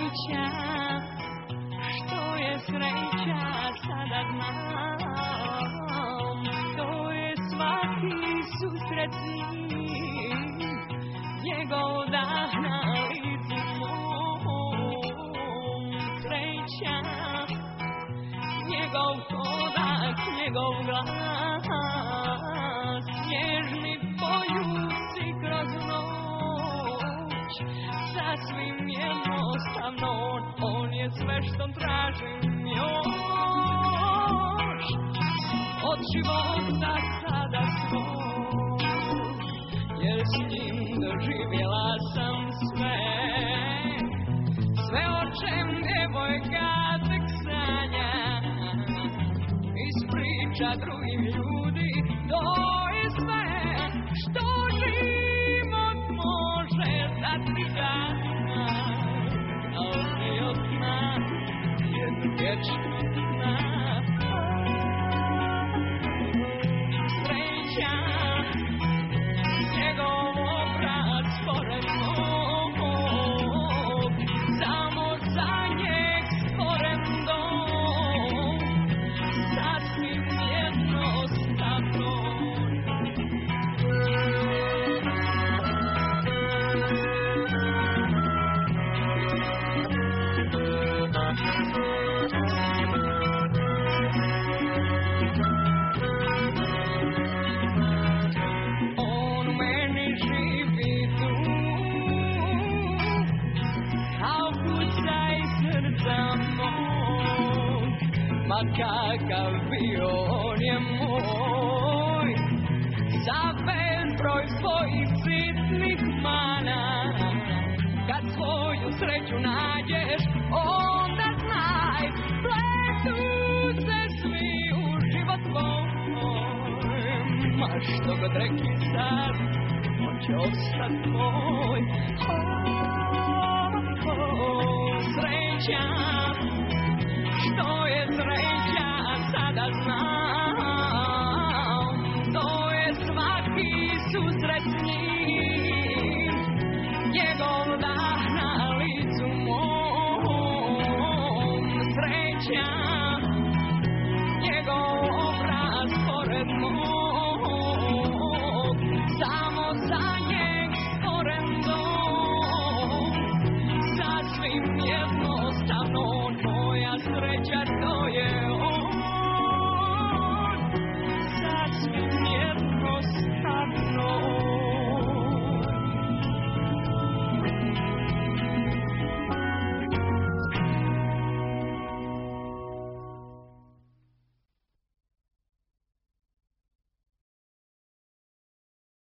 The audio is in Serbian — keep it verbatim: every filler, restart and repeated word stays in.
sreća, što je sreća sada znam. To je svaki susret s njim, njegov dah na licu mom. Sreća, njegov korak, njegov glas, nježni poljuci kroz noć, sasvim jednostavno on je sve što tražim još od života sada svog, jer s njim doživjela sam sve, sve o čem djevojka tek sanja, iz priča drugih ljudi. To je sve što život može dati dana, a ovdje od sna jednu vječnu sna. Sreća, njegov obraz pored mog, samo za njeg stvoren dom, sasvim jednostavno. On meni živi tu, kao kucaj srca mog, ma kakav bio on je moj, za bezbroj svojih sitnih mana. Kad svoju sreću nađeš, onda znaj, pletu se svi u život tvoj. Ma što god reki sad, on će ostat tvoj. Oh, oh, sreća, što je sreća sada znam. To je svaki susret s njim,